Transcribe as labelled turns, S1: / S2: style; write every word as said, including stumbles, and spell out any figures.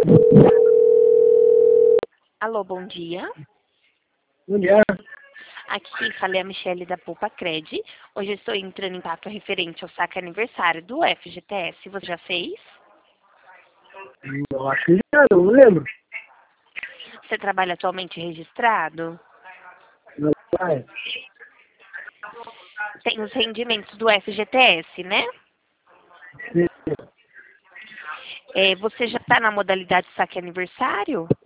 S1: Alô, bom dia.
S2: Bom dia.
S1: Aqui quem fala é a Michelle da Poupa Cred. Hoje eu estou entrando em papo referente ao saque aniversário do F G T S. Você já fez?
S2: Eu acho que já, não lembro.
S1: Você trabalha atualmente registrado?
S2: Meu pai.
S1: Tem os rendimentos do F G T S, né?
S2: Sim.
S1: É, você já está na modalidade saque aniversário?